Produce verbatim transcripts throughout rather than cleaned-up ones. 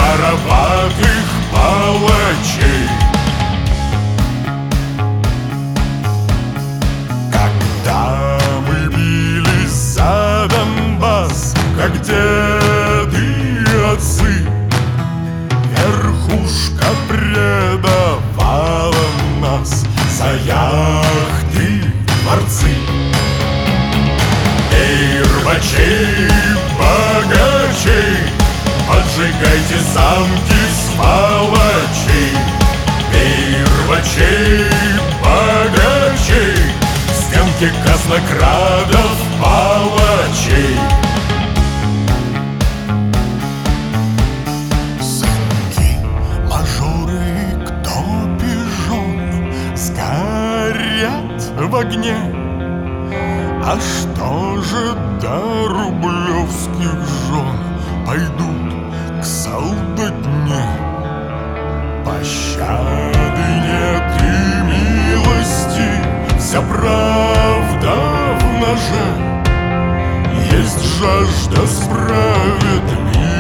вороватых палачей. Когда мы бились за Донбасс, как деды и отцы, верхушка предавала нас за яхты, дворцы. Эй, рвачей, богачей, поджигайте замки сволочей. Эй, рвачей, богачей, стенки казнокрадов, палачей. Сынки, мажоры, кто пижон, сгорят в огне. А что же до рублевских жен пойдут к солдатне? Пощады нет и милости, вся правда в ноже. Есть жажда справедливости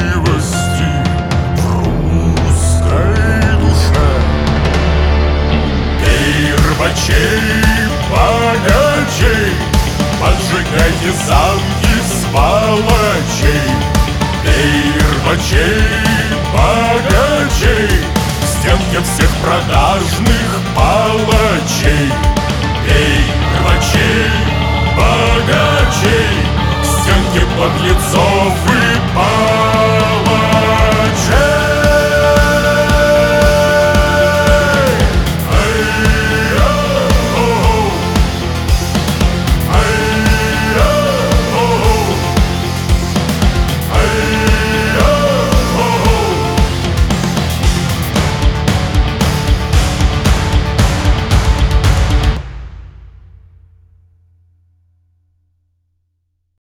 в русской душе. Эй, рвачей, богачей, поджигайте замки сволочей. Эй, рвачей, богачей, в стенке всех продажных палачей. Эй, рвачей, богачей, в стенке подлецов